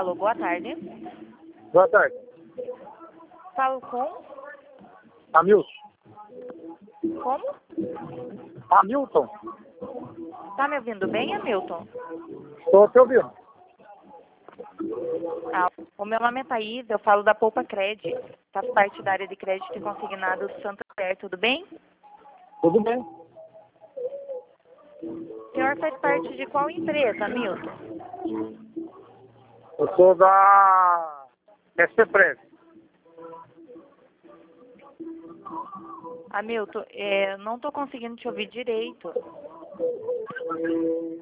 Alô, boa tarde. Boa tarde. Falo com? Hamilton. Como? Hamilton. Tá me ouvindo bem, Hamilton? Estou te ouvindo. Ah, o meu nome é Thaís, eu falo da Poupa Cred. Faço parte da área de crédito e consignado do Santander, tudo bem? Tudo bem? O senhor faz parte de qual empresa, Hamilton? Eu sou da SPPREV. Hamilton, não estou conseguindo te ouvir direito.